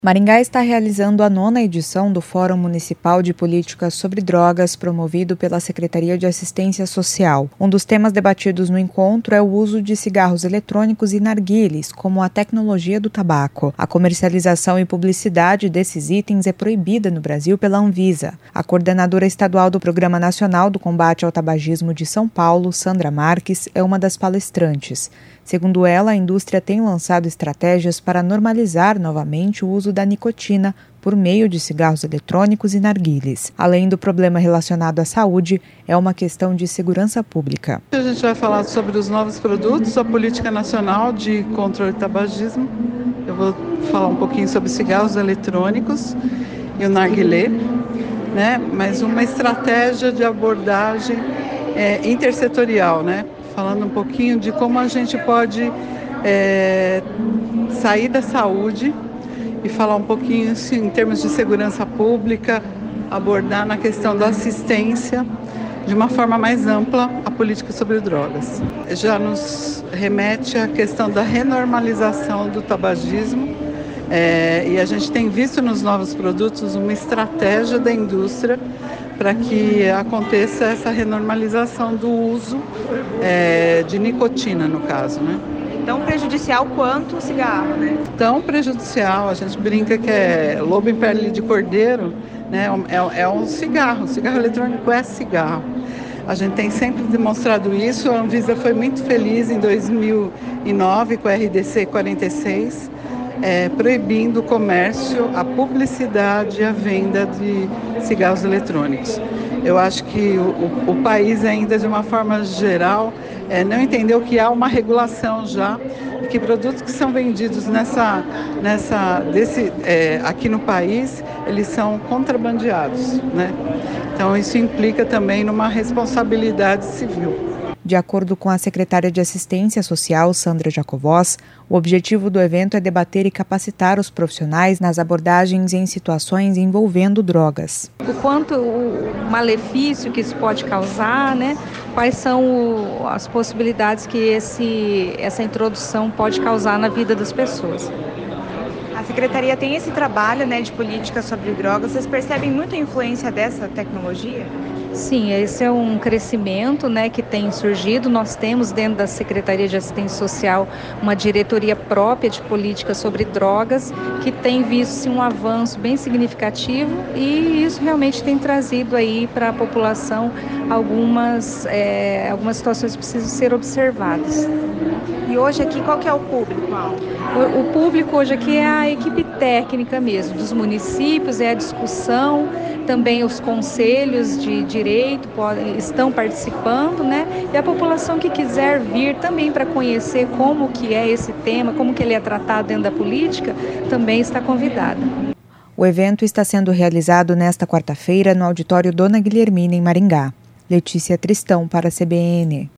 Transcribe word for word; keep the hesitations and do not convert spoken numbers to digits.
Maringá está realizando a nona edição do Fórum Municipal de Políticas sobre Drogas, promovido pela Secretaria de Assistência Social. Um dos temas debatidos no encontro é o uso de cigarros eletrônicos e narguilés, como a tecnologia do tabaco. A comercialização e publicidade desses itens é proibida no Brasil pela Anvisa. A coordenadora estadual do Programa Nacional do Combate ao Tabagismo de São Paulo, Sandra Marques, é uma das palestrantes. Segundo ela, a indústria tem lançado estratégias para normalizar novamente o uso da nicotina por meio de cigarros eletrônicos e narguilés. Além do problema relacionado à saúde, é uma questão de segurança pública. A gente vai falar sobre os novos produtos, a política nacional de controle do tabagismo. Eu vou falar um pouquinho sobre cigarros eletrônicos e o narguilé, né? Mas uma estratégia de abordagem é, intersetorial, né? Falando um pouquinho de como a gente pode é, sair da saúde e falar um pouquinho assim, em termos de segurança pública, abordar na questão da assistência de uma forma mais ampla a política sobre drogas. Já nos remete à questão da renormalização do tabagismo é, e a gente tem visto nos novos produtos uma estratégia da indústria para que aconteça essa renormalização do uso é, de nicotina, no caso, né? Tão prejudicial quanto o cigarro, né? Tão prejudicial, a gente brinca que é lobo em pele de cordeiro, né? É, é um cigarro, cigarro eletrônico é cigarro. A gente tem sempre demonstrado isso, a Anvisa foi muito feliz em dois mil e nove com a R D C quarenta e seis, É, proibindo o comércio, a publicidade e a venda de cigarros eletrônicos. Eu acho que o, o, o país ainda, de uma forma geral, é, não entendeu que há uma regulação já, que produtos que são vendidos nessa, nessa, desse, é, aqui no país, eles são contrabandeados, né? Então isso implica também numa responsabilidade civil. De acordo com a secretária de Assistência Social, Sandra Jacovós, o objetivo do evento é debater e capacitar os profissionais nas abordagens em situações envolvendo drogas. O quanto o malefício que isso pode causar, né? Quais são o, as possibilidades que esse, essa introdução pode causar na vida das pessoas. A Secretaria tem esse trabalho, né, de política sobre drogas. Vocês percebem muita influência dessa tecnologia? Sim, esse é um crescimento, né, que tem surgido. Nós temos dentro da Secretaria de Assistência Social uma diretoria própria de política sobre drogas que tem visto sim, um avanço bem significativo e isso realmente tem trazido aí para a população algumas, é, algumas situações que precisam ser observadas. E hoje aqui qual que é o público? O, o público hoje aqui é a equipe técnica mesmo, dos municípios, é a discussão, também os conselhos de direito podem, estão participando, né? E a população que quiser vir também para conhecer como que é esse tema, como que ele é tratado dentro da política, também está convidada. O evento está sendo realizado nesta quarta-feira no auditório Dona Guilhermina, em Maringá. Letícia Tristão, para a C B N.